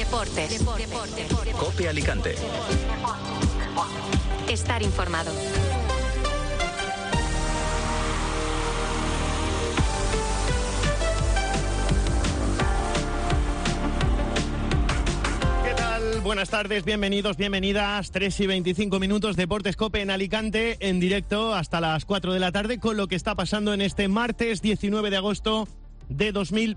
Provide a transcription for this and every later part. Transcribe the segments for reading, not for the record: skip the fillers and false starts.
Deportes. COPE Alicante. Estar informado. Buenas tardes, bienvenidos, bienvenidas. 3:25 minutos, Deportes COPE en Alicante, en directo hasta las 4 de la tarde, con lo que está pasando en este martes 19 de agosto de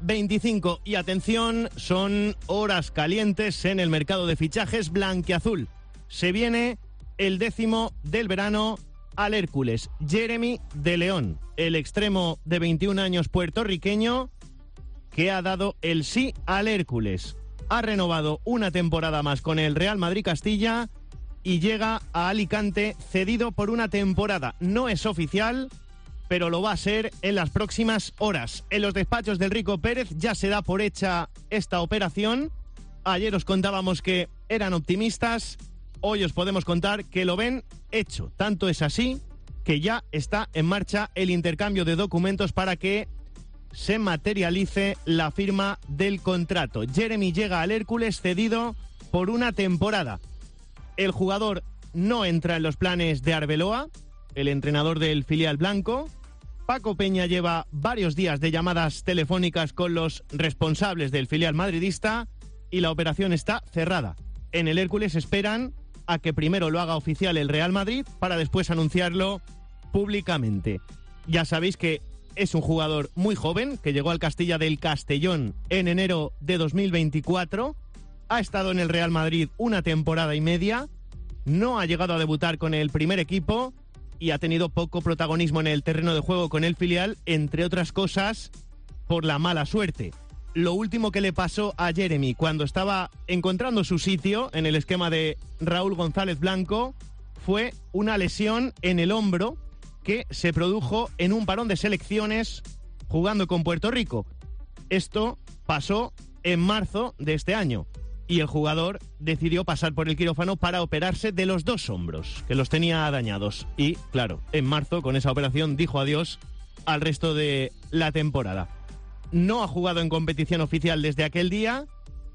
2025. Y atención, son horas calientes en el mercado de fichajes blanquiazul. Se viene el 10º del verano al Hércules. Jeremy de León, el extremo de 21 años puertorriqueño, que ha dado el sí al Hércules. Ha renovado una temporada más con el Real Madrid Castilla y llega a Alicante cedido por una temporada. No es oficial, pero lo va a ser en las próximas horas. En los despachos del Rico Pérez ya se da por hecha esta operación. Ayer os contábamos que eran optimistas, hoy os podemos contar que lo ven hecho. Tanto es así que ya está en marcha el intercambio de documentos para que se materialice la firma del contrato. Jeremy llega al Hércules cedido por una temporada. El jugador no entra en los planes de Arbeloa, el entrenador del filial blanco. Paco Peña lleva varios días de llamadas telefónicas con los responsables del filial madridista y la operación está cerrada. En el Hércules esperan a que primero lo haga oficial el Real Madrid para después anunciarlo públicamente. Ya sabéis que es un jugador muy joven, que llegó al Castilla del Castellón en enero de 2024. Ha estado en el Real Madrid una temporada y media. No ha llegado a debutar con el primer equipo y ha tenido poco protagonismo en el terreno de juego con el filial, entre otras cosas, por la mala suerte. Lo último que le pasó a Jeremy cuando estaba encontrando su sitio en el esquema de Raúl González Blanco fue una lesión en el hombro que se produjo en un parón de selecciones jugando con Puerto Rico. Esto pasó en marzo de este año y el jugador decidió pasar por el quirófano para operarse de los dos hombros, que los tenía dañados. Y, claro, en marzo con esa operación dijo adiós al resto de la temporada. No ha jugado en competición oficial desde aquel día.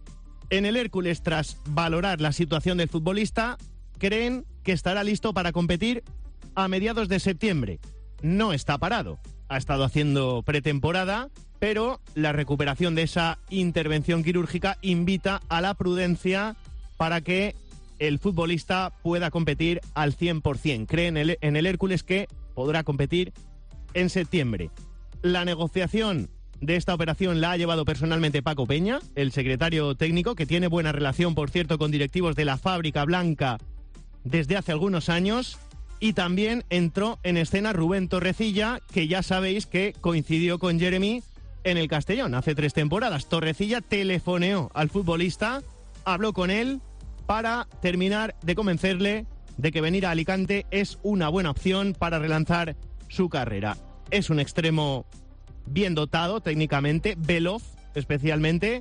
En el Hércules, tras valorar la situación del futbolista, creen que estará listo para competir a mediados de septiembre. No está parado, ha estado haciendo pretemporada, pero la recuperación de esa intervención quirúrgica invita a la prudencia para que el futbolista pueda competir al 100%. Cree en el Hércules que podrá competir en septiembre. La negociación de esta operación la ha llevado personalmente Paco Peña, el secretario técnico, que tiene buena relación, por cierto, con directivos de la Fábrica Blanca desde hace algunos años. Y también entró en escena Rubén Torrecilla, que ya sabéis que coincidió con Jeremy en el Castellón hace 3 temporadas. Torrecilla telefoneó al futbolista, habló con él para terminar de convencerle de que venir a Alicante es una buena opción para relanzar su carrera. Es un extremo bien dotado técnicamente, veloz especialmente,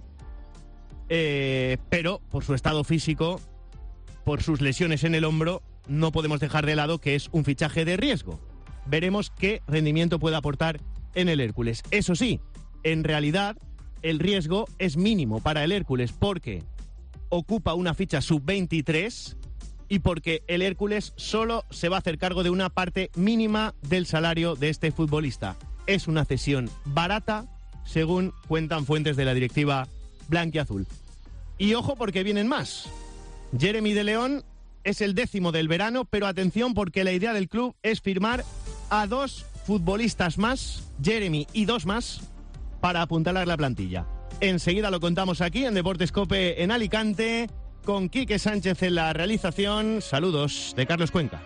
pero por su estado físico, por sus lesiones en el hombro, no podemos dejar de lado que es un fichaje de riesgo. Veremos qué rendimiento puede aportar en el Hércules. Eso sí, en realidad el riesgo es mínimo para el Hércules porque ocupa una ficha sub-23 y porque el Hércules solo se va a hacer cargo de una parte mínima del salario de este futbolista. Es una cesión barata, según cuentan fuentes de la directiva blanquiazul. Y ojo porque vienen más. Jeremy de León es el 10º del verano, pero atención porque la idea del club es firmar a 2 futbolistas más, Jeremy y 2 más, para apuntalar la plantilla. Enseguida lo contamos aquí en Deportes COPE en Alicante, con Quique Sánchez en la realización. Saludos de Carlos Cuenca.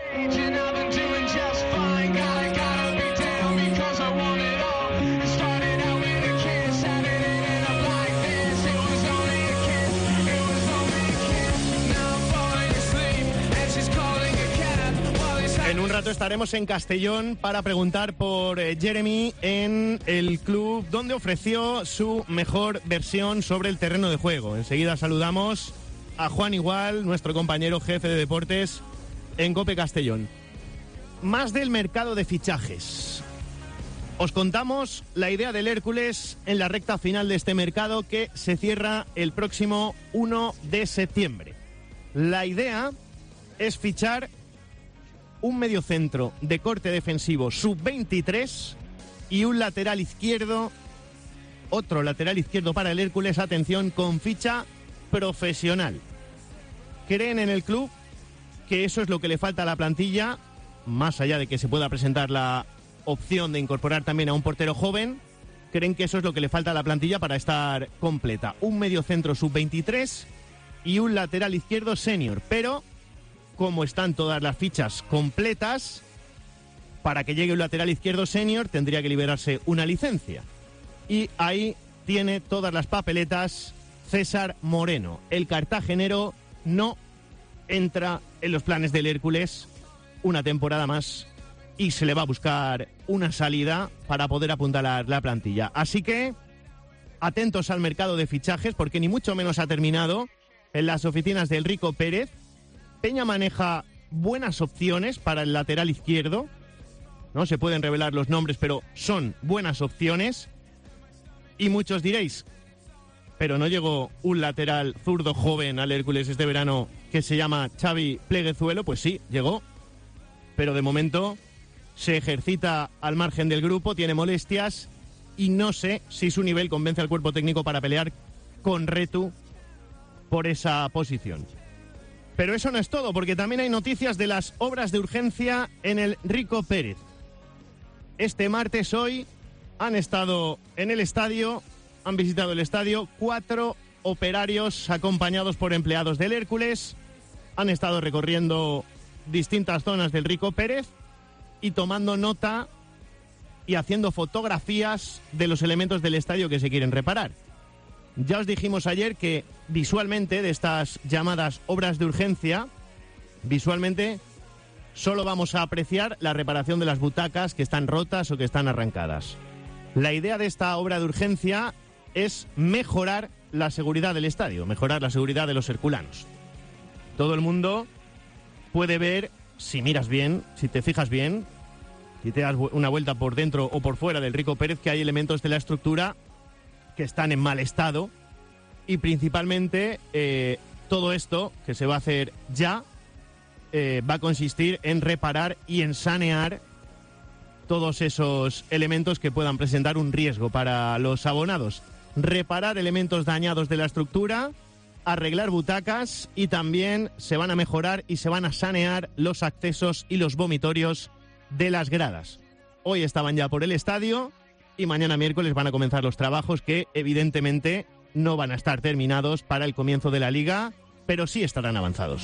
En un rato estaremos en Castellón para preguntar por Jeremy en el club donde ofreció su mejor versión sobre el terreno de juego. Enseguida saludamos a Juan Igual, nuestro compañero jefe de deportes en COPE Castellón. Más del mercado de fichajes. Os contamos la idea del Hércules en la recta final de este mercado que se cierra el próximo 1 de septiembre. La idea es fichar un mediocentro de corte defensivo sub-23 y un lateral izquierdo, otro lateral izquierdo para el Hércules, atención, con ficha profesional. Creen en el club que eso es lo que le falta a la plantilla, más allá de que se pueda presentar la opción de incorporar también a un portero joven. Creen que eso es lo que le falta a la plantilla para estar completa. Un mediocentro sub-23 y un lateral izquierdo senior. Pero, como están todas las fichas completas, para que llegue un lateral izquierdo senior tendría que liberarse una licencia. Y ahí tiene todas las papeletas César Moreno. El cartagenero no entra en los planes del Hércules una temporada más y se le va a buscar una salida para poder apuntalar la plantilla. Así que atentos al mercado de fichajes, porque ni mucho menos ha terminado. En las oficinas del Rico Pérez, Peña maneja buenas opciones para el lateral izquierdo. No se pueden revelar los nombres, pero son buenas opciones. Y muchos diréis, pero no llegó un lateral zurdo joven al Hércules este verano que se llama Xavi Pleguezuelo. Pues sí, llegó, pero de momento se ejercita al margen del grupo, tiene molestias y no sé si su nivel convence al cuerpo técnico para pelear con Retu por esa posición. Pero eso no es todo, porque también hay noticias de las obras de urgencia en el Rico Pérez. Este martes, hoy, han estado en el estadio, han visitado el estadio 4 operarios acompañados por empleados del Hércules. Han estado recorriendo distintas zonas del Rico Pérez y tomando nota y haciendo fotografías de los elementos del estadio que se quieren reparar. Ya os dijimos ayer que visualmente de estas llamadas obras de urgencia, visualmente solo vamos a apreciar la reparación de las butacas que están rotas o que están arrancadas. La idea de esta obra de urgencia es mejorar la seguridad del estadio, mejorar la seguridad de los herculanos. Todo el mundo puede ver, si miras bien, si te fijas bien, si te das una vuelta por dentro o por fuera del Rico Pérez, que hay elementos de la estructura que están en mal estado y principalmente todo esto que se va a hacer ya va a consistir en reparar y en sanear todos esos elementos que puedan presentar un riesgo para los abonados. Reparar elementos dañados de la estructura, arreglar butacas y también se van a mejorar y se van a sanear los accesos y los vomitorios de las gradas. Hoy estaban ya por el estadio y mañana miércoles van a comenzar los trabajos que evidentemente no van a estar terminados para el comienzo de la liga, pero sí estarán avanzados.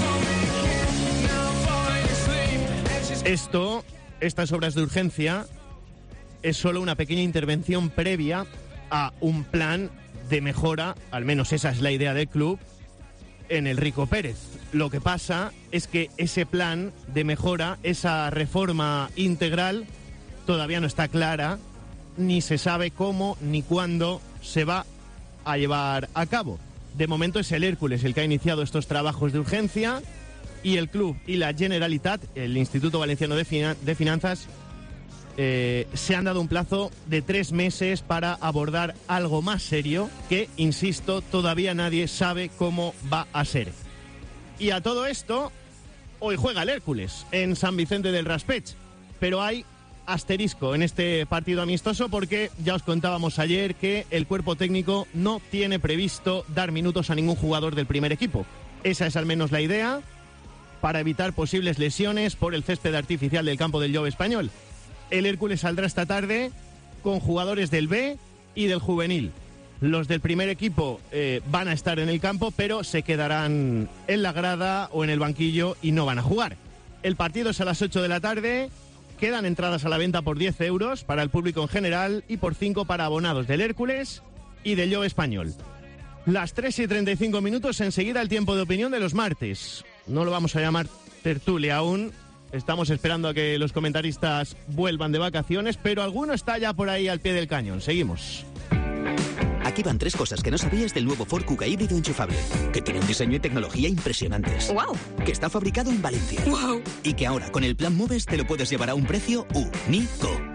Estas obras de urgencia es solo una pequeña intervención previa a un plan de mejora, al menos esa es la idea del club, en el Rico Pérez. Lo que pasa es que ese plan de mejora, esa reforma integral, todavía no está clara, ni se sabe cómo ni cuándo se va a llevar a cabo. De momento es el Hércules el que ha iniciado estos trabajos de urgencia y el club y la Generalitat, el Instituto Valenciano de Finanzas, se han dado un plazo de 3 meses para abordar algo más serio que, insisto, todavía nadie sabe cómo va a ser. Y a todo esto, hoy juega el Hércules en San Vicente del Raspeig, pero hay asterisco en este partido amistoso porque ya os contábamos ayer que el cuerpo técnico no tiene previsto dar minutos a ningún jugador del primer equipo. Esa es al menos la idea para evitar posibles lesiones por el césped artificial del campo del Jove Español. El Hércules saldrá esta tarde con jugadores del B y del juvenil. Los del primer equipo van a estar en el campo, pero se quedarán en la grada o en el banquillo y no van a jugar. El partido es a las 8 de la tarde. Quedan entradas a la venta por 10 euros para el público en general y por 5 para abonados del Hércules y del Jove Español. Las 3:35 minutos, enseguida el tiempo de opinión de los martes. No lo vamos a llamar tertulia aún. Estamos esperando a que los comentaristas vuelvan de vacaciones, pero alguno está ya por ahí al pie del cañón. Seguimos. Aquí van 3 cosas que no sabías del nuevo Ford Kuga híbrido enchufable. Que tiene un diseño y tecnología impresionantes. ¡Wow! Que está fabricado en Valencia. ¡Wow! Y que ahora, con el plan Moves, te lo puedes llevar a un precio único. ¡Oh,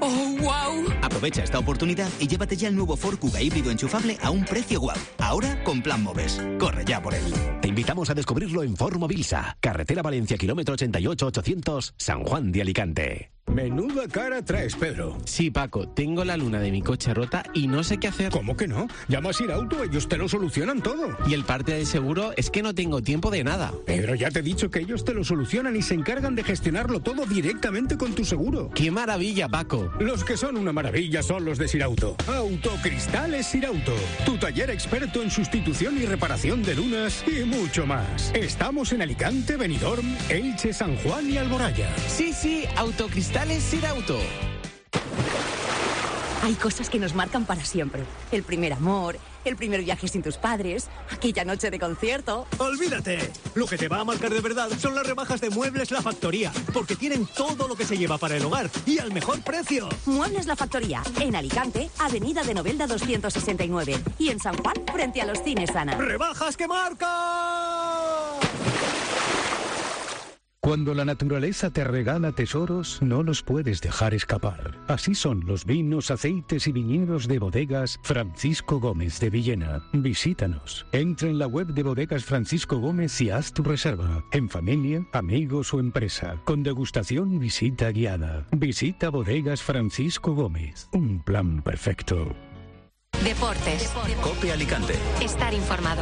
¡Guau! Aprovecha esta oportunidad y llévate ya el nuevo Ford Kuga híbrido enchufable a un precio guau. Ahora con Plan Moves. Corre ya por él. Te invitamos a descubrirlo en Ford Mobilsa, carretera Valencia, kilómetro 88-800, San Juan de Alicante. Menuda cara traes, Pedro. Sí, Paco, tengo la luna de mi coche rota y no sé qué hacer. ¿Cómo que no? Llama a Sirauto, ellos te lo solucionan todo. Y el parte del seguro es que no tengo tiempo de nada. Pedro, ya te he dicho que ellos te lo solucionan y se encargan de gestionarlo todo directamente con tu seguro. ¡Qué maravilla, Paco! Los que son una maravilla son los de Sirauto. Autocristales Sirauto, tu taller experto en sustitución y reparación de lunas y mucho más. Estamos en Alicante, Benidorm, Elche, San Juan y Alboraya. Sí, Autocristales Sirauto. Hay cosas que nos marcan para siempre. El primer amor, el primer viaje sin tus padres, aquella noche de concierto. ¡Olvídate! Lo que te va a marcar de verdad son las rebajas de Muebles La Factoría, porque tienen todo lo que se lleva para el hogar y al mejor precio. Muebles La Factoría, en Alicante, Avenida de Novelda 269 y en San Juan, frente a los Cines Ana. ¡Rebajas que marcan! Cuando la naturaleza te regala tesoros, no los puedes dejar escapar. Así son los vinos, aceites y viñedos de Bodegas Francisco Gómez de Villena. Visítanos. Entra en la web de Bodegas Francisco Gómez y haz tu reserva. En familia, amigos o empresa. Con degustación y visita guiada. Visita Bodegas Francisco Gómez. Un plan perfecto. Deportes. COPE Alicante. Estar informado.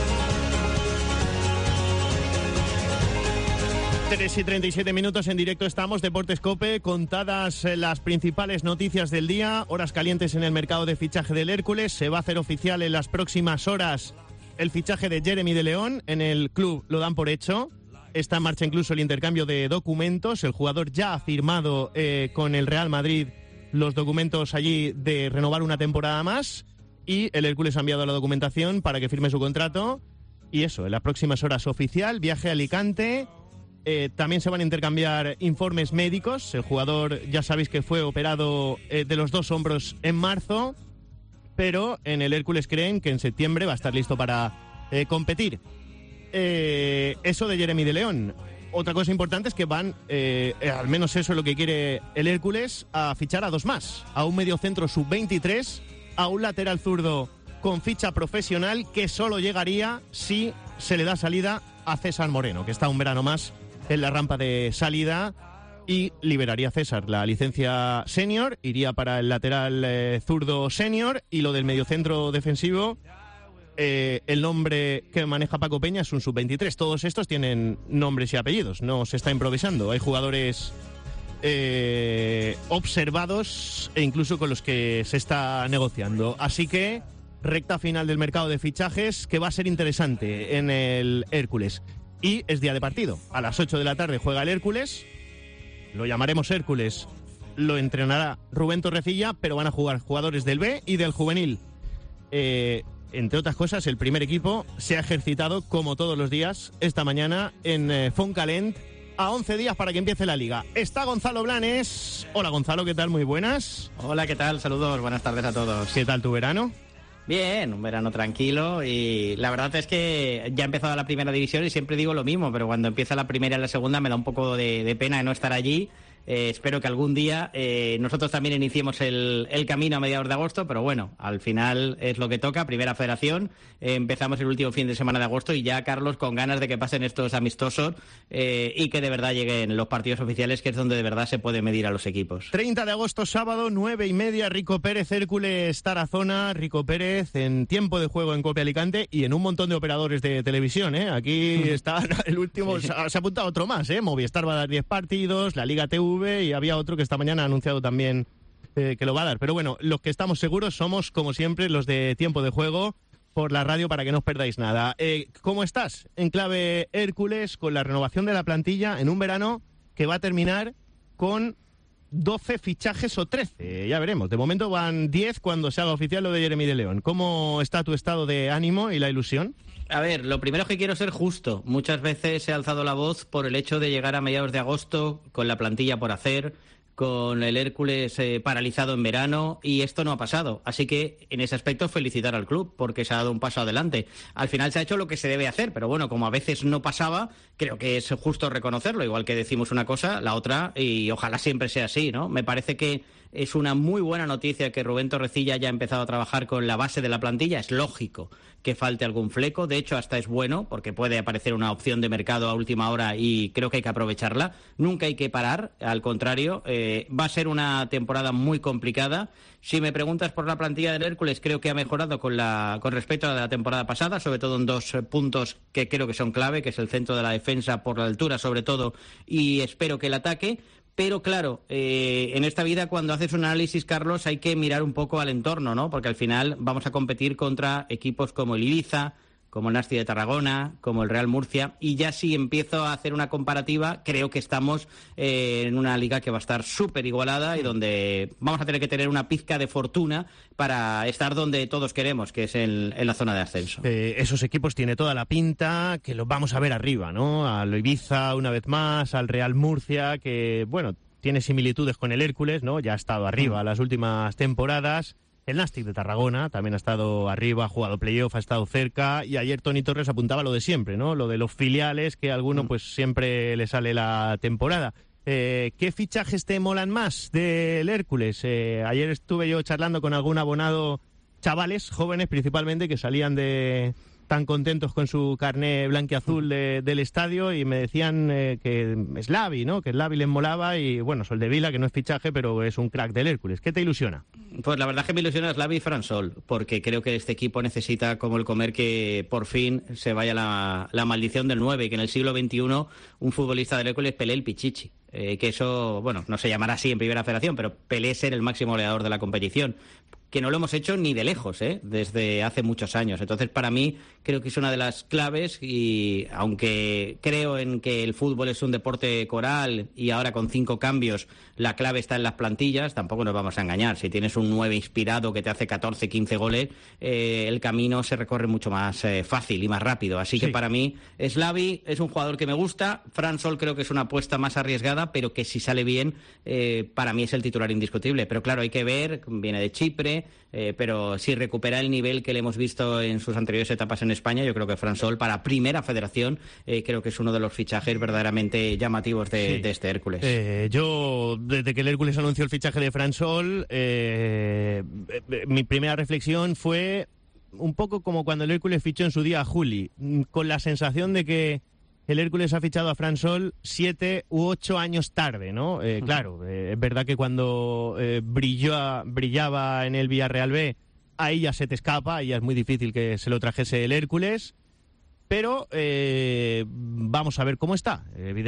3:37 en directo estamos, Deportes COPE, contadas las principales noticias del día, horas calientes en el mercado de fichaje del Hércules. Se va a hacer oficial en las próximas horas el fichaje de Jeremy de León, en el club lo dan por hecho, está en marcha incluso el intercambio de documentos, el jugador ya ha firmado con el Real Madrid los documentos allí de renovar una temporada más y el Hércules ha enviado la documentación para que firme su contrato y eso, en las próximas horas oficial, viaje a Alicante. También se van a intercambiar informes médicos. El jugador ya sabéis que fue operado de los dos hombros en marzo, pero en el Hércules creen que en septiembre va a estar listo para competir. Eso de Jeremy de León. Otra cosa importante es que van, al menos eso es lo que quiere el Hércules, a fichar a dos más. A un mediocentro sub-23, a un lateral zurdo con ficha profesional que solo llegaría si se le da salida a César Moreno, que está un verano más en la rampa de salida y liberaría a César la licencia senior, iría para el lateral zurdo senior y lo del mediocentro defensivo, el nombre que maneja Paco Peña es un sub-23. Todos estos tienen nombres y apellidos, no se está improvisando. Hay jugadores observados e incluso con los que se está negociando. Así que recta final del mercado de fichajes que va a ser interesante en el Hércules. Y es día de partido. A las 8 de la tarde juega el Hércules. Lo llamaremos Hércules. Lo entrenará Rubén Torrecilla, pero van a jugar jugadores del B y del juvenil. Entre otras cosas, el primer equipo se ha ejercitado, como todos los días, esta mañana en Fontcalent, a 11 días para que empiece la Liga. Está Gonzalo Blanes. Hola, Gonzalo, ¿qué tal? Muy buenas. Hola, ¿qué tal? Saludos, buenas tardes a todos. ¿Qué tal tu verano? Bien, un verano tranquilo y la verdad es que ya ha empezado la primera división y siempre digo lo mismo, pero cuando empieza la primera y la segunda me da un poco de pena de no estar allí. Espero que algún día nosotros también iniciemos el camino a mediados de agosto, pero bueno, al final es lo que toca, primera federación, empezamos el último fin de semana de agosto y ya, Carlos, con ganas de que pasen estos amistosos y que de verdad lleguen los partidos oficiales, que es donde de verdad se puede medir a los equipos. 30 de agosto, sábado, 9:30, Rico Pérez, Hércules, Tarazona. Rico Pérez en tiempo de juego en COPE Alicante y en un montón de operadores de televisión, ¿eh? Aquí está el último, sí. Se ha apuntado otro más, ¿eh? Movistar va a dar 10 partidos, la Liga TV y había otro que esta mañana ha anunciado también que lo va a dar. Pero bueno, los que estamos seguros somos, como siempre, los de tiempo de juego por la radio para que no os perdáis nada. ¿Cómo estás en clave Hércules con la renovación de la plantilla en un verano que va a terminar con 12 fichajes o 13? Ya veremos. De momento van 10 cuando se haga oficial lo de Jeremy de León. ¿Cómo está tu estado de ánimo y la ilusión? A ver, lo primero es que quiero ser justo. Muchas veces he alzado la voz por el hecho de llegar a mediados de agosto con la plantilla por hacer, con el Hércules paralizado en verano, y esto no ha pasado. Así que en ese aspecto felicitar al club porque se ha dado un paso adelante. Al final se ha hecho lo que se debe hacer, pero bueno, como a veces no pasaba, creo que es justo reconocerlo. Igual que decimos una cosa, la otra, y ojalá siempre sea así, ¿no? Me parece que Es una muy buena noticia que Rubén Torrecilla haya empezado a trabajar con la base de la plantilla. Es lógico que falte algún fleco. De hecho, hasta es bueno, porque puede aparecer una opción de mercado a última hora y creo que hay que aprovecharla. Nunca hay que parar, al contrario. Va a ser una temporada muy complicada. Si me preguntas por la plantilla del Hércules, creo que ha mejorado con respecto a la temporada pasada, sobre todo en 2 puntos que creo que son clave, que es el centro de la defensa por la altura, sobre todo, y espero que el ataque. Pero claro, en esta vida cuando haces un análisis, Carlos, hay que mirar un poco al entorno, ¿no? Porque al final vamos a competir contra equipos como el Ibiza, como el Nasti de Tarragona, como el Real Murcia, y ya si empiezo a hacer una comparativa, creo que estamos en una liga que va a estar súper igualada y donde vamos a tener que tener una pizca de fortuna para estar donde todos queremos, que es en la zona de ascenso. Esos equipos tiene toda la pinta que los vamos a ver arriba, ¿no? Al Ibiza una vez más, al Real Murcia, que, bueno, tiene similitudes con el Hércules, ¿no? Ya ha estado arriba las últimas temporadas. El Nàstic de Tarragona también ha estado arriba, ha jugado playoff, ha estado cerca, y ayer Toni Torres apuntaba lo de siempre, ¿no? Lo de los filiales, que a alguno pues siempre le sale la temporada. ¿Qué fichajes te molan más del Hércules? Ayer estuve yo charlando con algún abonado, chavales, jóvenes principalmente, que salían tan contentos con su carné blanquiazul del estadio, y me decían que Slavi, ¿no? Que Slavi les molaba, y bueno, Soldevila, que no es fichaje, pero es un crack del Hércules. ¿Qué te ilusiona? Pues la verdad que me ilusiona Slavi y Fran Sol, porque creo que este equipo necesita, como el comer, que por fin se vaya la maldición del 9, y que en el siglo XXI un futbolista del Hércules pelee el Pichichi. Que eso, bueno, no se llamará así en Primera Federación, pero pelee ser el máximo goleador de la competición, que no lo hemos hecho ni de lejos, desde hace muchos años. Entonces, para mí, creo que es una de las claves, y aunque creo en que el fútbol es un deporte coral y ahora con 5 cambios la clave está en las plantillas, tampoco nos vamos a engañar. Si tienes un 9 inspirado que te hace 14, 15 goles, el camino se recorre mucho más fácil y más rápido. Así que para mí, Slavi es un jugador que me gusta. Fran Sol creo que es una apuesta más arriesgada, pero que si sale bien, para mí es el titular indiscutible. Pero claro, hay que ver, viene de Chipre, pero si recupera el nivel que le hemos visto en sus anteriores etapas en España, yo creo que Fran Sol, para Primera Federación, creo que es uno de los fichajes verdaderamente llamativos de este Hércules. Yo, desde que el Hércules anunció el fichaje de Fran Sol, mi primera reflexión fue un poco como cuando el Hércules fichó en su día a Juli, con la sensación de que el Hércules ha fichado a Fran Sol 7 u 8 años tarde, ¿no? Claro, es verdad que cuando brillaba en el Villarreal B, ahí ya se te escapa y ya es muy difícil que se lo trajese el Hércules, pero vamos a ver cómo está.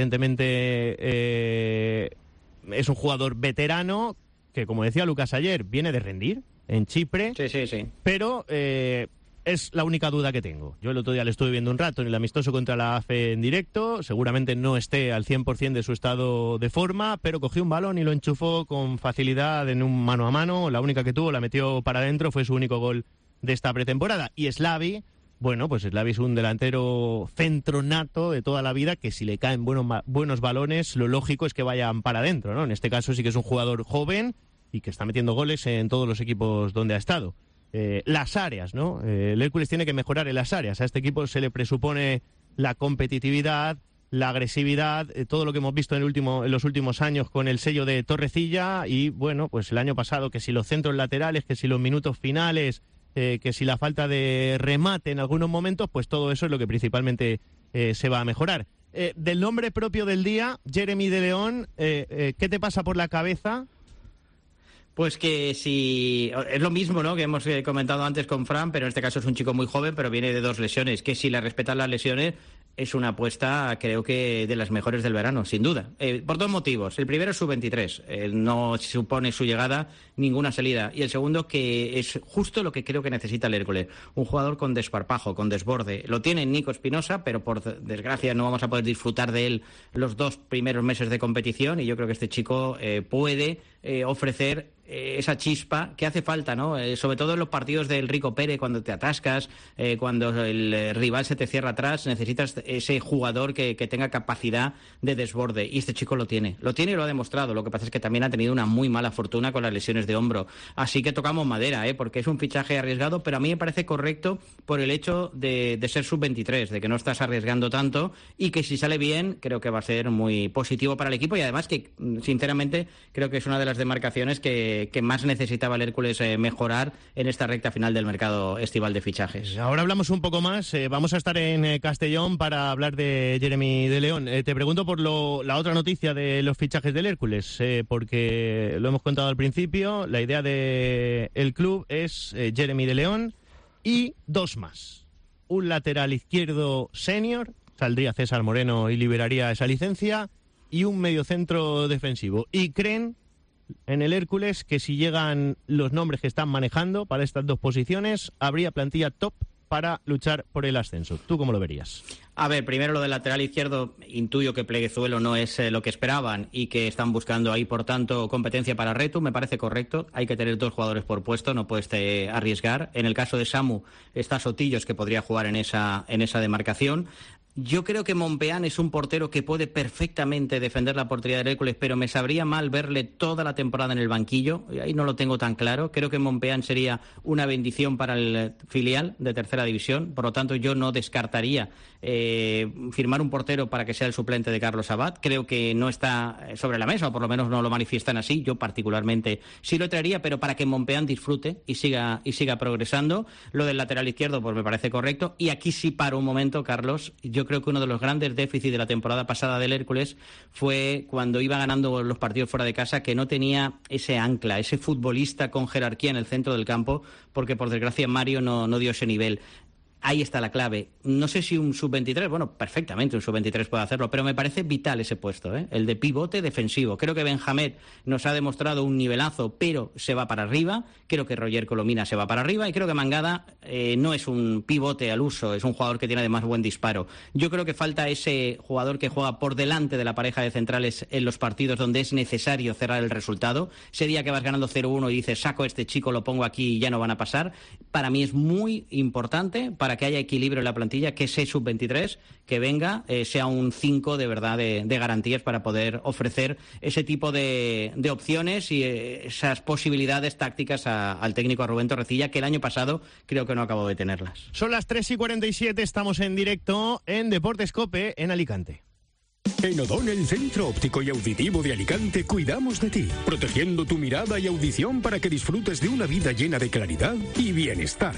Evidentemente es un jugador veterano que, como decía Lucas ayer, viene de rendir en Chipre, sí. Pero es la única duda que tengo. Yo el otro día le estuve viendo un rato en el amistoso contra la AFE en directo. Seguramente no esté al 100% de su estado de forma, pero cogió un balón y lo enchufó con facilidad en un mano a mano. La única que tuvo la metió para adentro, fue su único gol de esta pretemporada. Y Slavi, bueno, pues Slavi es un delantero centro nato de toda la vida, que si le caen buenos balones, lo lógico es que vayan para adentro, ¿no? En este caso sí que es un jugador joven y que está metiendo goles en todos los equipos donde ha estado. Las áreas, ¿no? El Hércules tiene que mejorar en las áreas. A este equipo se le presupone la competitividad, la agresividad, todo lo que hemos visto en los últimos años con el sello de Torrecilla, y bueno, pues el año pasado, que si los centros laterales, que si los minutos finales, que si la falta de remate en algunos momentos, pues todo eso es lo que principalmente se va a mejorar. Del nombre propio del día, Jeremy de León, ¿qué te pasa por la cabeza? Pues que si es lo mismo, ¿no?, que hemos comentado antes con Fran, pero en este caso es un chico muy joven, pero viene de 2 lesiones, que si le respetan las lesiones es una apuesta, creo que de las mejores del verano, sin duda, por 2 motivos. El primero es su 23, no supone su llegada ninguna salida, y el segundo, que es justo lo que creo que necesita el Hércules, un jugador con desparpajo, con desborde. Lo tiene Nico Espinosa, pero por desgracia no vamos a poder disfrutar de él los 2 primeros meses de competición, y yo creo que este chico puede ofrecer esa chispa que hace falta, ¿no? Sobre todo en los partidos del Rico Pérez, cuando te atascas, cuando el rival se te cierra atrás, necesitas ese jugador que tenga capacidad de desborde, y este chico lo tiene y lo ha demostrado. Lo que pasa es que también ha tenido una muy mala fortuna con las lesiones de hombro, así que tocamos madera, porque es un fichaje arriesgado, pero a mí me parece correcto por el hecho de ser sub-23, de que no estás arriesgando tanto, y que si sale bien creo que va a ser muy positivo para el equipo, y además que sinceramente creo que es una de las las demarcaciones que más necesitaba el Hércules mejorar en esta recta final del mercado estival de fichajes. Ahora hablamos un poco más. Vamos a estar en Castellón para hablar de Jeremy de León. Te pregunto por la otra noticia de los fichajes del Hércules, porque lo hemos contado al principio. La idea del club es Jeremy de León y 2 más. Un lateral izquierdo senior, saldría César Moreno y liberaría esa licencia, y un mediocentro defensivo. Y creen en el Hércules que si llegan los nombres que están manejando para estas 2 posiciones, habría plantilla top para luchar por el ascenso. ¿Tú cómo lo verías? A ver, primero lo del lateral izquierdo, intuyo que Pleguezuelo no es lo que esperaban y que están buscando ahí, por tanto, competencia para Retu, me parece correcto. Hay que tener 2 jugadores por puesto, no puedes arriesgar. En el caso de Samu, está Sotillos, que podría jugar en esa demarcación. Yo creo que Mompeán es un portero que puede perfectamente defender la portería del Hércules, pero me sabría mal verle toda la temporada en el banquillo. Ahí no lo tengo tan claro. Creo que Mompeán sería una bendición para el filial de tercera división. Por lo tanto, yo no descartaría firmar un portero para que sea el suplente de Carlos Abad. Creo que no está sobre la mesa, o por lo menos no lo manifiestan así. Yo particularmente sí lo traería, pero para que Mompeán disfrute y siga progresando. Lo del lateral izquierdo pues me parece correcto. Y aquí sí paro un momento, Carlos. Yo creo que uno de los grandes déficits de la temporada pasada del Hércules fue cuando iba ganando los partidos fuera de casa, que no tenía ese ancla, ese futbolista con jerarquía en el centro del campo, porque por desgracia Mario no dio ese nivel. Ahí está la clave. No sé si un sub-23, bueno, perfectamente un sub-23 puede hacerlo, pero me parece vital ese puesto, el de pivote defensivo. Creo que Benjamín nos ha demostrado un nivelazo, pero se va para arriba. Creo que Roger Colomina se va para arriba, y creo que Mangada no es un pivote al uso, es un jugador que tiene además buen disparo. Yo creo que falta ese jugador que juega por delante de la pareja de centrales en los partidos donde es necesario cerrar el resultado. Ese día que vas ganando 0-1 y dices, saco a este chico, lo pongo aquí y ya no van a pasar. Para mí es muy importante para que haya equilibrio en la plantilla, que ese sub-23 que venga sea un 5 de verdad de garantías para poder ofrecer ese tipo de opciones y esas posibilidades tácticas al técnico, a Rubén Torrecilla, que el año pasado creo que no acabó de tenerlas. Son las 3:47, estamos en directo en Deportes COPE en Alicante. En O'Donnell, Centro Óptico y Auditivo de Alicante, cuidamos de ti, protegiendo tu mirada y audición para que disfrutes de una vida llena de claridad y bienestar.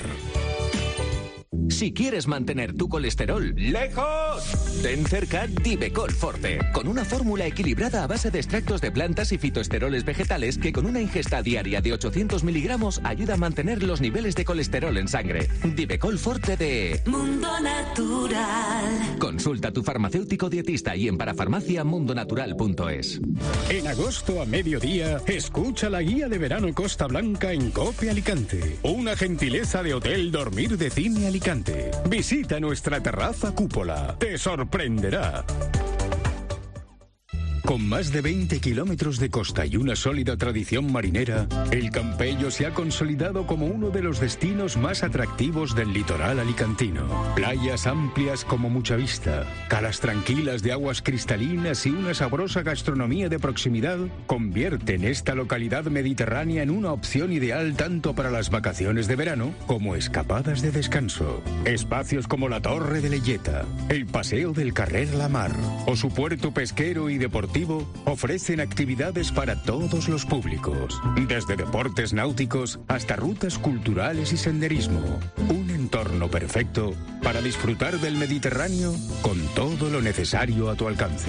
Si quieres mantener tu colesterol lejos, ten cerca Divecol Forte, con una fórmula equilibrada a base de extractos de plantas y fitoesteroles vegetales que con una ingesta diaria de 800 miligramos ayuda a mantener los niveles de colesterol en sangre. Divecol Forte de Mundo Natural. Consulta a tu farmacéutico dietista y en parafarmaciamundonatural.es. En agosto a mediodía, escucha la guía de verano Costa Blanca en COPE Alicante. Una gentileza de Hotel Dormir de Cine Alicante. Visita nuestra terraza cúpula. Te sorprenderá. Con más de 20 kilómetros de costa y una sólida tradición marinera, el Campello se ha consolidado como uno de los destinos más atractivos del litoral alicantino. Playas amplias como mucha vista, calas tranquilas de aguas cristalinas y una sabrosa gastronomía de proximidad convierten esta localidad mediterránea en una opción ideal tanto para las vacaciones de verano como escapadas de descanso. Espacios como la Torre de Leyeta, el Paseo del Carrer La Mar o su puerto pesquero y deportivo ofrecen actividades para todos los públicos, desde deportes náuticos hasta rutas culturales y senderismo. Un entorno perfecto para disfrutar del Mediterráneo con todo lo necesario a tu alcance.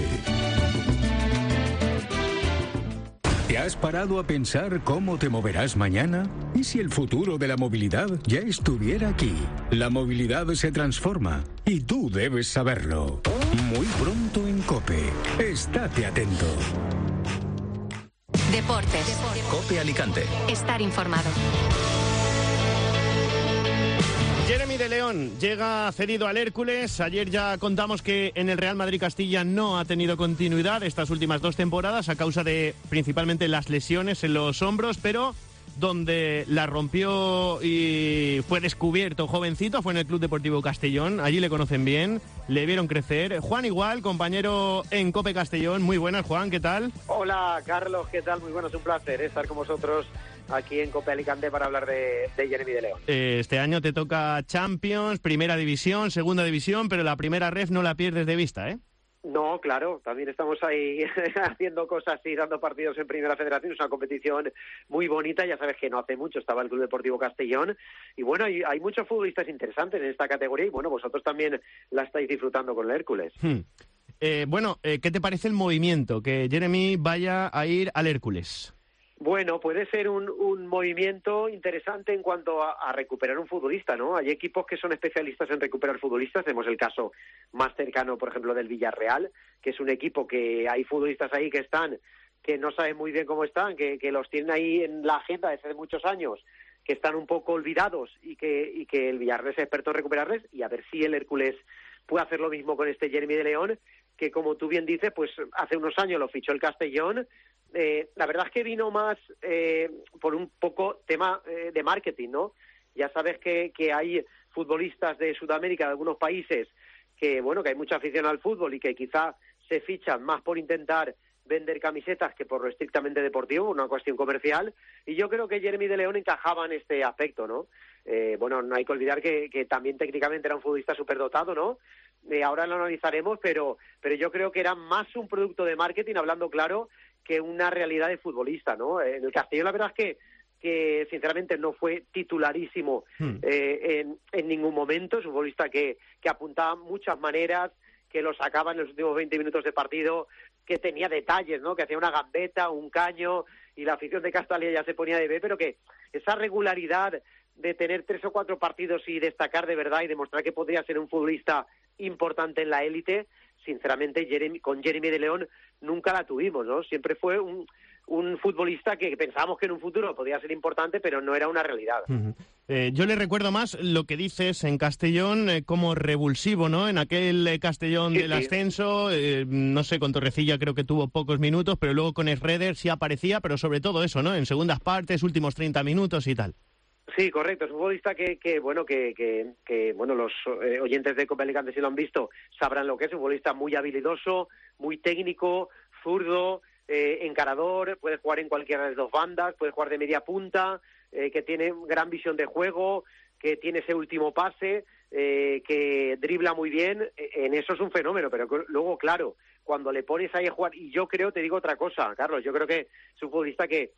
¿Te has parado a pensar cómo te moverás mañana? ¿Y si el futuro de la movilidad ya estuviera aquí? La movilidad se transforma y tú debes saberlo. Muy pronto en COPE. Estate atento. Deportes. COPE Alicante. Estar informado. Jeremy de León llega cedido al Hércules. Ayer ya contamos que en el Real Madrid Castilla no ha tenido continuidad estas últimas 2 temporadas a causa de principalmente las lesiones en los hombros, pero donde la rompió y fue descubierto jovencito fue en el Club Deportivo Castellón. Allí le conocen bien, le vieron crecer. Juan Igual, compañero en COPE Castellón. Muy buenas, Juan, ¿qué tal? Hola, Carlos, ¿qué tal? Muy buenos, un placer estar con vosotros aquí en COPE Alicante para hablar de Jeremy de León. Este año te toca Champions, Primera División, Segunda División, pero la primera ref no la pierdes de vista, ¿eh? No, claro, también estamos ahí haciendo cosas y dando partidos en Primera Federación. Es una competición muy bonita, ya sabes que no hace mucho estaba el Club Deportivo Castellón y bueno, hay muchos futbolistas interesantes en esta categoría y bueno, vosotros también la estáis disfrutando con el Hércules. ¿Qué te parece el movimiento? Que Jeremy vaya a ir al Hércules. Bueno, puede ser un movimiento interesante en cuanto a recuperar un futbolista, ¿no? Hay equipos que son especialistas en recuperar futbolistas. Tenemos el caso más cercano, por ejemplo, del Villarreal, que es un equipo que hay futbolistas ahí que no saben muy bien cómo están, que los tienen ahí en la agenda desde hace muchos años, que están un poco olvidados y que el Villarreal es experto en recuperarles, y a ver si el Hércules puede hacer lo mismo con este Jeremy de León, que como tú bien dices, pues hace unos años lo fichó el Castellón. La verdad es que vino más por un poco tema de marketing, ¿no? Ya sabes que hay futbolistas de Sudamérica, de algunos países, que hay mucha afición al fútbol y que quizá se fichan más por intentar vender camisetas que por lo estrictamente deportivo, una cuestión comercial, y yo creo que Jeremy de León encajaba en este aspecto, ¿no? No hay que olvidar que también técnicamente era un futbolista superdotado, ¿no? Ahora lo analizaremos, pero yo creo que era más un producto de marketing, hablando claro, que una realidad de futbolista, ¿no? En el Castellón la verdad es que sinceramente no fue titularísimo en ningún momento. Es un futbolista que apuntaba muchas maneras, que lo sacaba en los últimos 20 minutos de partido, que tenía detalles, ¿no? Que hacía una gambeta, un caño, y la afición de Castalia ya se ponía de ver, pero que esa regularidad de tener 3 o 4 partidos y destacar de verdad y demostrar que podría ser un futbolista importante en la élite, sinceramente con Jeremy de León nunca la tuvimos, ¿no? Siempre fue un futbolista que pensábamos que en un futuro podía ser importante, pero no era una realidad. Yo le recuerdo más lo que dices en Castellón como revulsivo, ¿no? En aquel Castellón del ascenso, no sé, con Torrecilla creo que tuvo pocos minutos, pero luego con Schroeder sí aparecía, pero sobre todo eso, ¿no? En segundas partes, últimos 30 minutos y tal. Sí, correcto. Es un futbolista que los oyentes de Copa Alicante, si lo han visto, sabrán lo que es. Un futbolista muy habilidoso, muy técnico, zurdo, encarador, puede jugar en cualquiera de las dos bandas, puede jugar de media punta, que tiene gran visión de juego, que tiene ese último pase, que dribla muy bien. En eso es un fenómeno, pero luego, claro, cuando le pones ahí a jugar, y yo creo, te digo otra cosa, Carlos, yo creo que es un futbolista que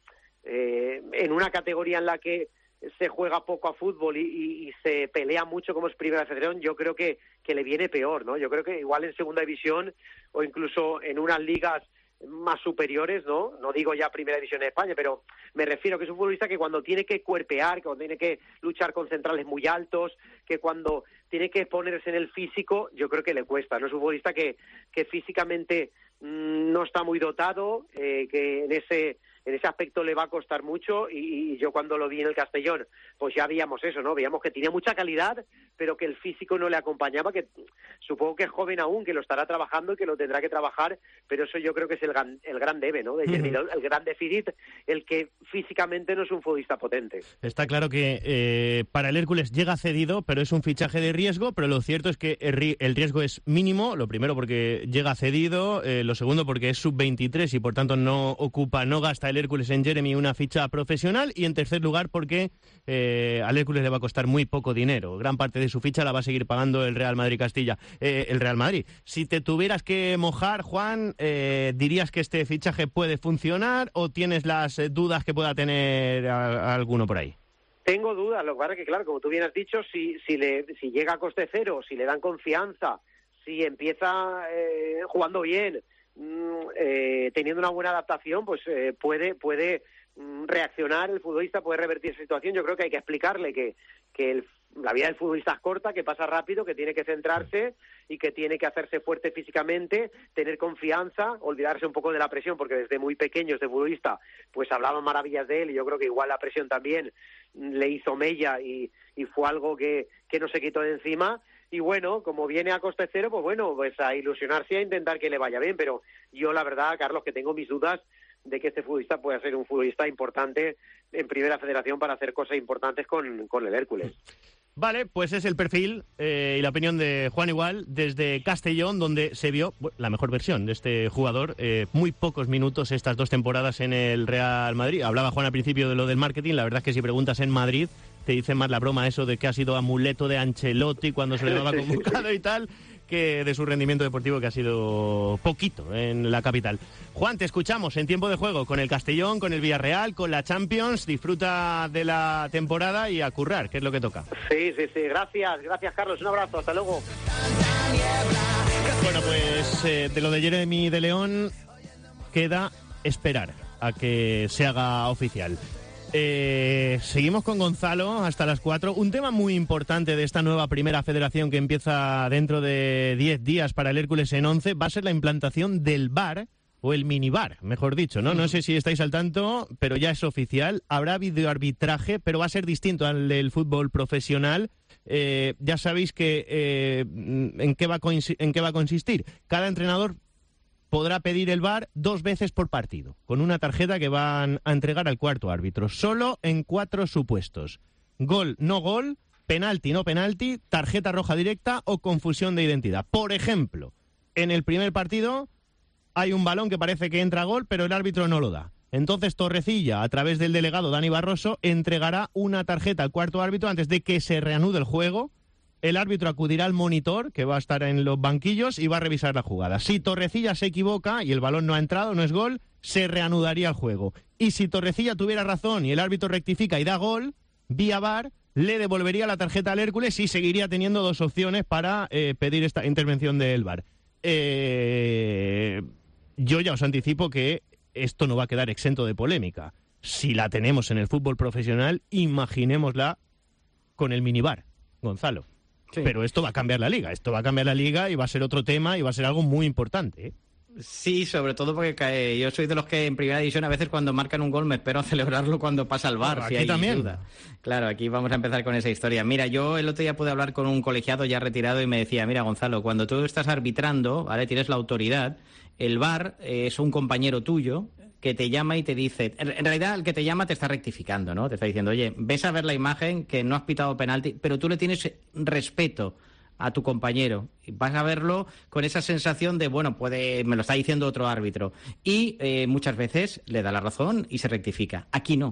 en una categoría en la que se juega poco a fútbol y se pelea mucho como es Primera Federación, yo creo que le viene peor, ¿no? Yo creo que igual en Segunda División o incluso en unas ligas más superiores, ¿no? No digo ya Primera División en España, pero me refiero que es un futbolista que cuando tiene que cuerpear, que cuando tiene que luchar con centrales muy altos, que cuando tiene que ponerse en el físico, yo creo que le cuesta, ¿no? Es un futbolista que físicamente no está muy dotado, que en ese aspecto le va a costar mucho, y yo cuando lo vi en el Castellón, pues ya veíamos eso, ¿no? Veíamos que tenía mucha calidad, pero que el físico no le acompañaba, que supongo que es joven aún, que lo estará trabajando y que lo tendrá que trabajar, pero eso yo creo que es el gran debe, ¿no? El gran déficit, el que físicamente no es un futbolista potente. Está claro que para el Hércules llega cedido, pero es un fichaje de riesgo, pero lo cierto es que el riesgo es mínimo, lo primero porque llega cedido, lo segundo porque es sub-23 y por tanto no gasta el Hércules en Jeremy una ficha profesional, y en tercer lugar porque al Hércules le va a costar muy poco dinero. Gran parte de su ficha la va a seguir pagando el Real Madrid Castilla. El Real Madrid, si te tuvieras que mojar, Juan, ¿dirías que este fichaje puede funcionar o tienes las dudas que pueda tener alguno por ahí? Tengo dudas, lo que pasa es que, claro, como tú bien has dicho, si llega a coste cero, si le dan confianza, si empieza jugando bien, teniendo una buena adaptación, pues puede reaccionar el futbolista, puede revertir esa situación. Yo creo que hay que explicarle que la vida del futbolista es corta, que pasa rápido, que tiene que centrarse y que tiene que hacerse fuerte físicamente, tener confianza, olvidarse un poco de la presión, porque desde muy pequeño este futbolista pues hablaban maravillas de él, y yo creo que igual la presión también le hizo mella y fue algo que no se quitó de encima. Y bueno, como viene a coste cero, pues a ilusionarse y a intentar que le vaya bien. Pero yo, la verdad, Carlos, que tengo mis dudas de que este futbolista pueda ser un futbolista importante en Primera Federación para hacer cosas importantes con el Hércules. Vale, pues es el perfil y la opinión de Juan Igual desde Castellón, donde se vio la mejor versión de este jugador. Muy pocos minutos estas 2 temporadas en el Real Madrid. Hablaba Juan al principio de lo del marketing. La verdad es que si preguntas en Madrid, te dicen más la broma eso de que ha sido amuleto de Ancelotti cuando se le daba convocado y tal, que de su rendimiento deportivo, que ha sido poquito en la capital. Juan, te escuchamos en tiempo de juego con el Castellón, con el Villarreal, con la Champions. Disfruta de la temporada y a currar, que es lo que toca. Sí. Gracias, Carlos. Un abrazo. Hasta luego. Bueno, pues de lo de Jeremy de León queda esperar a que se haga oficial. Seguimos con Gonzalo hasta las 4. Un tema muy importante de esta nueva primera federación que empieza dentro de 10 días para el Hércules en 11 va a ser la implantación del VAR, o el minibar, mejor dicho, ¿no? No sé si estáis al tanto, pero ya es oficial. Habrá videoarbitraje, pero va a ser distinto al del fútbol profesional. Ya sabéis que ¿en qué va a consistir? Cada entrenador podrá pedir el VAR 2 veces por partido, con una tarjeta que van a entregar al cuarto árbitro, solo en 4 supuestos: gol, no gol, penalti, no penalti, tarjeta roja directa o confusión de identidad. Por ejemplo, en el primer partido hay un balón que parece que entra a gol, pero el árbitro no lo da. Entonces Torrecilla, a través del delegado Dani Barroso, entregará una tarjeta al cuarto árbitro antes de que se reanude el juego. El árbitro acudirá al monitor, que va a estar en los banquillos, y va a revisar la jugada. Si Torrecilla se equivoca y el balón no ha entrado, no es gol, se reanudaría el juego. Y si Torrecilla tuviera razón y el árbitro rectifica y da gol, vía VAR, le devolvería la tarjeta al Hércules y seguiría teniendo 2 opciones para pedir esta intervención del VAR. Yo ya os anticipo que esto no va a quedar exento de polémica. Si la tenemos en el fútbol profesional, imaginémosla con el minibar, Gonzalo. Sí. Pero esto va a cambiar la liga. Esto va a cambiar la liga y va a ser otro tema y va a ser algo muy importante, ¿eh? Sí, sobre todo porque yo soy de los que en primera división a veces cuando marcan un gol me espero a celebrarlo cuando pasa el VAR. Claro, si aquí hay también. Duda. Claro, aquí vamos a empezar con esa historia. Mira, yo el otro día pude hablar con un colegiado ya retirado y me decía, mira, Gonzalo, cuando tú estás arbitrando, ¿vale? Tienes la autoridad, el VAR es un compañero tuyo que te llama y te dice, en realidad el que te llama te está rectificando, ¿no? Te está diciendo, oye, ves a ver la imagen que no has pitado penalti, pero tú le tienes respeto a tu compañero. Vas a verlo con esa sensación de, bueno, me lo está diciendo otro árbitro. Y muchas veces le da la razón y se rectifica. Aquí no.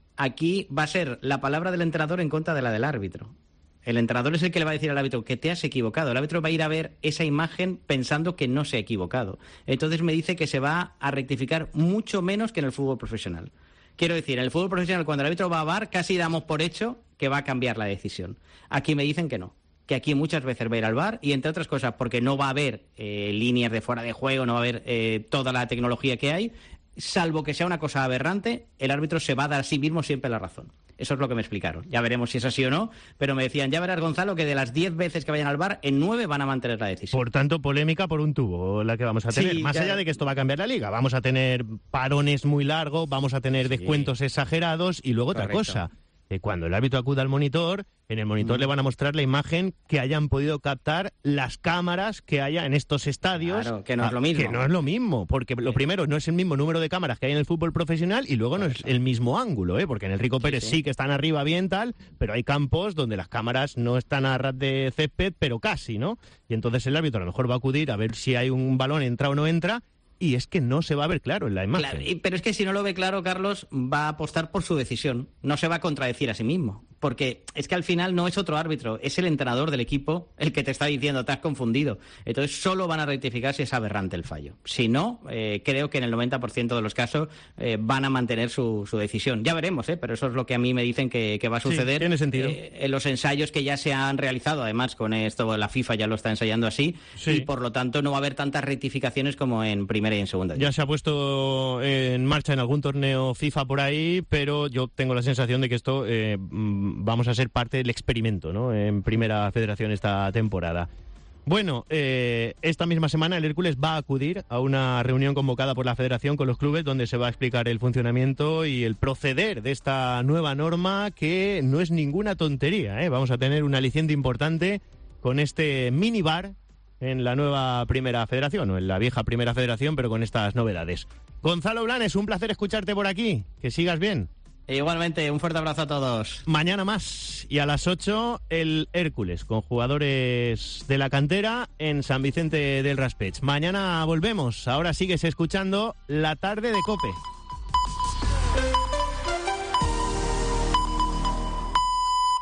Aquí va a ser la palabra del entrenador en contra de la del árbitro. El entrenador es el que le va a decir al árbitro que te has equivocado. El árbitro va a ir a ver esa imagen pensando que no se ha equivocado. Entonces me dice que se va a rectificar mucho menos que en el fútbol profesional. Quiero decir, en el fútbol profesional, cuando el árbitro va a VAR, casi damos por hecho que va a cambiar la decisión. Aquí me dicen que no. Que aquí muchas veces va a ir al VAR y, entre otras cosas, porque no va a haber líneas de fuera de juego, no va a haber toda la tecnología que hay, salvo que sea una cosa aberrante, el árbitro se va a dar a sí mismo siempre la razón. Eso es lo que me explicaron. Ya veremos si es así o no, pero me decían, ya verás, Gonzalo, que de las 10 veces que vayan al VAR, en 9 van a mantener la decisión. Por tanto, polémica por un tubo la que vamos a tener. Sí, más allá de que esto va a cambiar la liga, vamos a tener parones muy largos, vamos a tener descuentos exagerados y luego otra cosa. Cuando el árbitro acuda al monitor, en el monitor le van a mostrar la imagen que hayan podido captar las cámaras que haya en estos estadios. Claro, que no es lo mismo. Que no es lo mismo, porque lo primero, no es el mismo número de cámaras que hay en el fútbol profesional y luego no es el mismo ángulo, porque en el Rico Pérez sí que están arriba bien tal, pero hay campos donde las cámaras no están a ras de césped, pero casi, ¿no? Y entonces el árbitro a lo mejor va a acudir a ver si hay un balón, entra o no entra, y es que no se va a ver claro en la imagen. Claro, pero es que si no lo ve claro, Carlos, va a apostar por su decisión. No se va a contradecir a sí mismo. Porque es que al final no es otro árbitro, es el entrenador del equipo el que te está diciendo, te has confundido. Entonces solo van a rectificar si es aberrante el fallo. Si no, creo que en el 90% de los casos van a mantener su decisión. Ya veremos, pero eso es lo que a mí me dicen que va a suceder. Sí, tiene sentido. En los ensayos que ya se han realizado, además con esto la FIFA ya lo está ensayando así, y por lo tanto no va a haber tantas rectificaciones como en primera y en segunda. Ya se ha puesto en marcha en algún torneo FIFA por ahí, pero yo tengo la sensación de que esto vamos a ser parte del experimento, ¿no? En Primera Federación esta temporada. Bueno, esta misma semana el Hércules va a acudir a una reunión convocada por la Federación con los clubes donde se va a explicar el funcionamiento y el proceder de esta nueva norma que no es ninguna tontería, ¿eh? Vamos a tener un aliciente importante con este minibar en la nueva Primera Federación, o en la vieja Primera Federación, pero con estas novedades. Gonzalo Blanes, un placer escucharte por aquí. Que sigas bien. Igualmente, un fuerte abrazo a todos. Mañana más, y a las 8 el Hércules, con jugadores de la cantera en San Vicente del Raspech. Mañana volvemos, ahora sigues escuchando La Tarde de COPE.